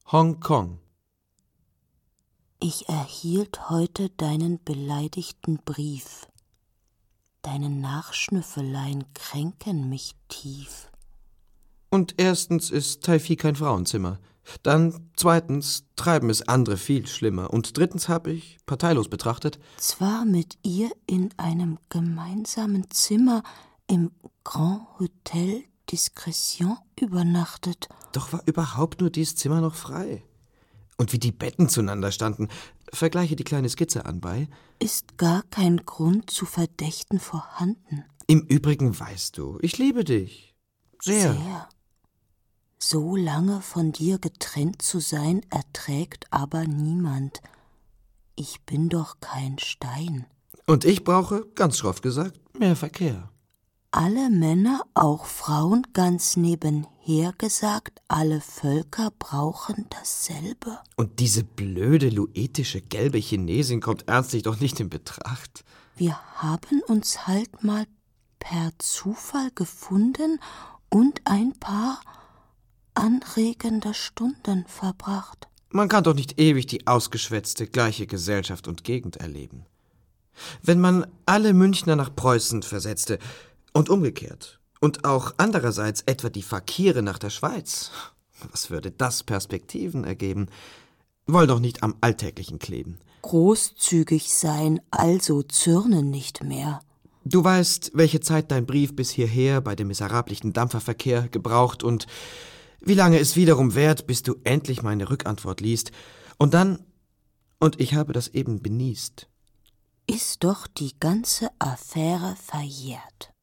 Hongkong. Ich erhielt heute deinen beleidigten Brief. Deine Nachschnüffeleien kränken mich tief. Und erstens ist Taifih kein Frauenzimmer. Dann zweitens treiben es andere viel schlimmer. Und drittens habe ich, parteilos betrachtet, zwar mit ihr in einem gemeinsamen Zimmer im Grand Hotel Discrétion übernachtet. Doch war überhaupt nur dies Zimmer noch frei. Und wie die Betten zueinander standen, vergleiche die kleine Skizze anbei, ist gar kein Grund zu verdächten vorhanden. Im Übrigen weißt du, ich liebe dich. Sehr. Sehr. So lange von dir getrennt zu sein, erträgt aber niemand. Ich bin doch kein Stein. Und ich brauche, ganz schroff gesagt, mehr Verkehr. Alle Männer, auch Frauen, ganz nebenher gesagt, alle Völker brauchen dasselbe. Und diese blöde, luetische, gelbe Chinesin kommt ernstlich doch nicht in Betracht. Wir haben uns halt mal per Zufall gefunden und ein paar anregende Stunden verbracht. Man kann doch nicht ewig die ausgeschwätzte, gleiche Gesellschaft und Gegend erleben. Wenn man alle Münchner nach Preußen versetzte und umgekehrt und auch andererseits etwa die Fakire nach der Schweiz, was würde das Perspektiven ergeben? Wollen doch nicht am Alltäglichen kleben. Großzügig sein, also zürnen nicht mehr. Du weißt, welche Zeit dein Brief bis hierher bei dem miserablichen Dampferverkehr gebraucht und wie lange es wiederum währt, bis du endlich meine Rückantwort liest. Und dann, und ich habe das eben benießt, ist doch die ganze Affäre verjährt.